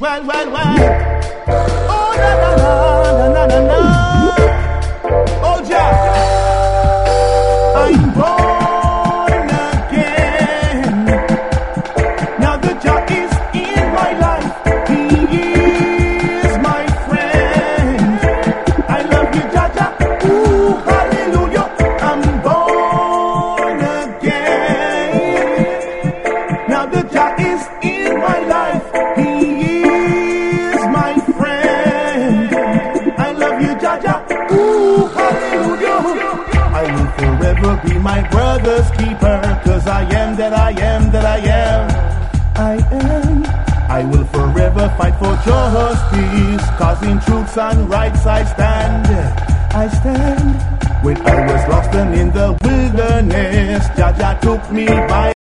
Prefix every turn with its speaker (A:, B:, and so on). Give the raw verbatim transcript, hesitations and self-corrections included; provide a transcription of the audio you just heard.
A: Well, well, well. Oh, na, na, na, na, na, na. Oh, Jah. I'm born again. Now the Jah is in my life. He is my friend. I love you, Jah, Jah. Ooh, hallelujah. I'm born again. Now the Jah is in my life. He is my friend. I love you, Jah, Jah. Ooh, hallelujah. I will forever be my brother's keeper, 'cause I am that I am that I am. I am. I will forever fight for justice, 'cause in truths and rights I stand. I stand. When I was lost and in the wilderness, Jah Jah took me by